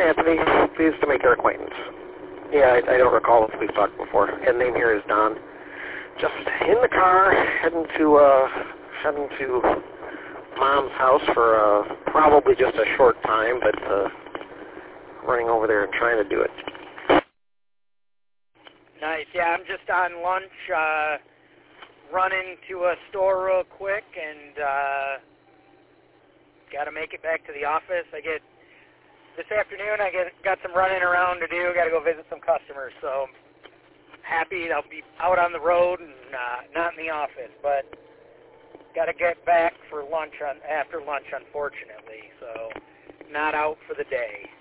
Hi, Anthony. Pleased to make your acquaintance. Yeah, I don't recall if we've talked before. And name here is Don. Just in the car, heading to Mom's house for probably just a short time, but running over there and trying to do it. Nice. Yeah, I'm just on lunch, running to a store real quick, and got to make it back to the office. This afternoon, got some running around to do. Got to go visit some customers, so happy I'll be out on the road and not in the office, but got to get back for lunch after lunch, unfortunately, so not out for the day.